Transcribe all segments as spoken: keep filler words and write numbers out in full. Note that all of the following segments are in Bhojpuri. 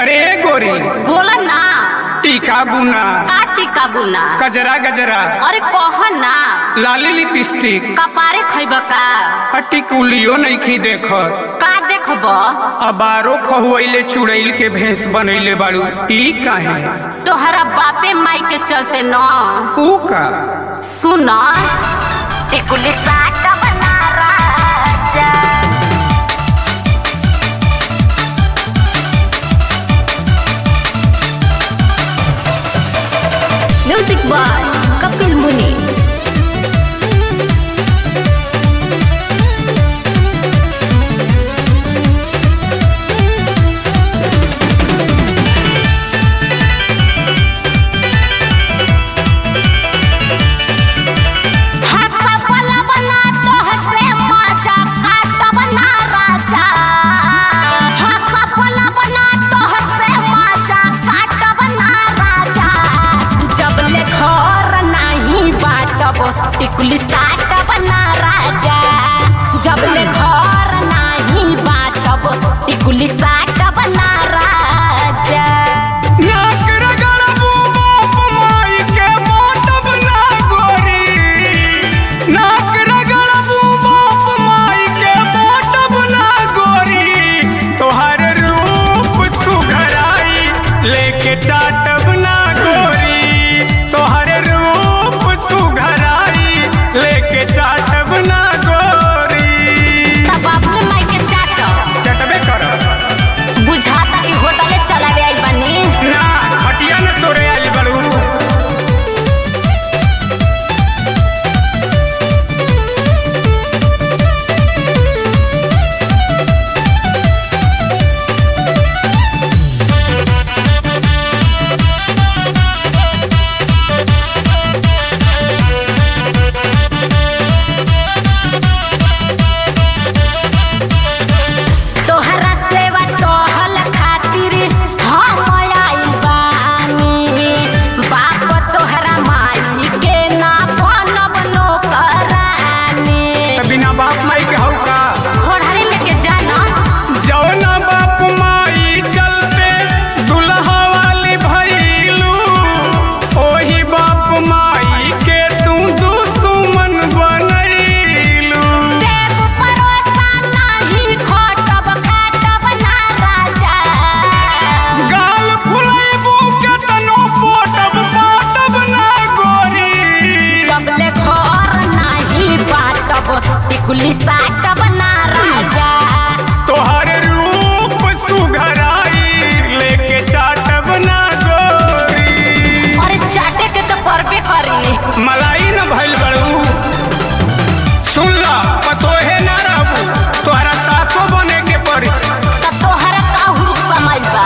अरे गोरी बोला ना। टीका बुना का टीका बुना? गजरा गजरा अरे कह ना। लाली लिपस्टिक कपारे खैब का? टिकुलियो नहीं खी देख का देखब? अबारो खहुआइले चुड़ैल के भेस बनैले बाड़ू ई काहे? तोहरा बापे माई के चलते न। ऊ का सुन टिकुली साट बना राजा। म्यूजिक बाय कपिल मुनि। टिकुली साट बना राजा, जब ले घर नहीं बाटब टिकुली साट बना राजा। नाक रगड़बू बाप माई के बाटब ना गोरी, नाक रगड़बू बाप माई के बाटब ना गोरी, तोहर रूप सुघराई लेके चाटब ना गोरी, तोहर रूप सुघराई लेके चाटब ना गोरी। तब अपने माई के चाट चटबे कर बुझाता कि होटले चलावे आई बनी ना हटिया न तोरे आई बड़ू। तोहरा सेवा टहल खातिर हम आई बानी, बाप तोहरा माई के ना बनब नौकरानी। त बिना बाप माई के हौ का? घोड़ारी लेके जाना जौना बाप माई चलते दुल्हा वाली भइलू, ओही बाप माई के तू दुश्मन बनैलू। देव परोसा नहीं खटब खाटब ना राजा। गाल फुलैबू के तनो पोटब पाटब ना गोरी, जब ले घर नहीं बाटब टिकुली साटब ना राजा। तोहर रूप सुघराई लेके चाटब ना गोरी। अरे चाटे के तो परबे करी। मलाई न भइल बड़ू, सुन ला पतोहे ना रहबू, तोहरा सासो बने के पड़ी। तब तोहरा का हुरुक समझ बा।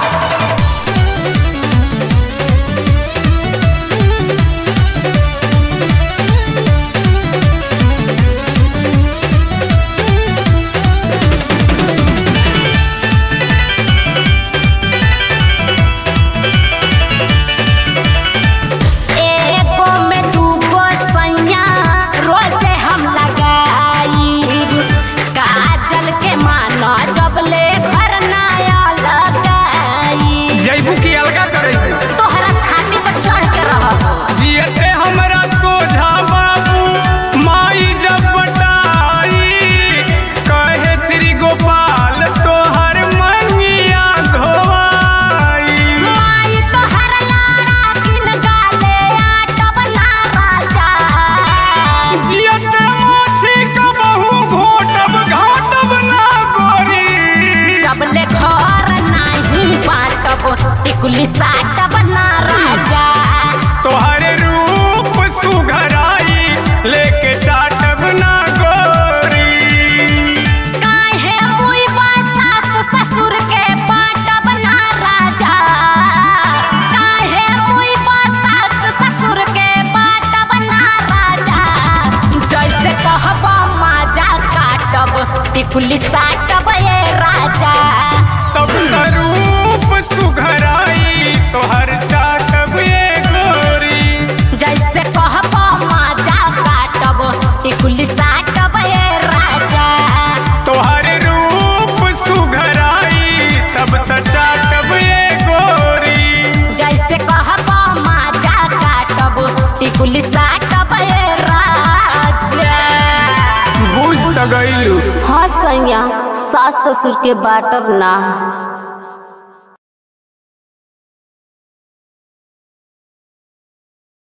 एगो में दूगो सैया रोजे हम लगाई, काजल के मानो जब ले घर नया लगाई। जैबू की अलगा करे तोहरा छाती पर चढ़ के रह। जियते हमरा सोझा बाबू माई जब बटाई, कहे श्री गोपाल तोहर मंगिया धोवाई। माई तोहर लाड़ा किन गाले आटब ना राजा। जियते माछी कबहू घोटब घाटब ना गोरी, जब ले घर नहीं बाटब टिकुली साटब ना राजा। तोहर रूप सुघराई लेके चाटब ना गोरी। काहे मुई बा सास ससुर के बाटब ना राजा। काहे मुई बा सास ससुर के बाटब ना राजा। जैसे कहब माजा काटब टिकुली साटब ये राजा। तब त रूप सुघराई तोहर चाटब ये गोरी। जैसे कहब माजा काटब टिकुली साटब ये राजा। तोहर रूप सुघराई तब त चाटब ये टिकुली साटब ए राजा। बुझ त गइलू। हाँ सैया, सास ससुर के बाटब ना।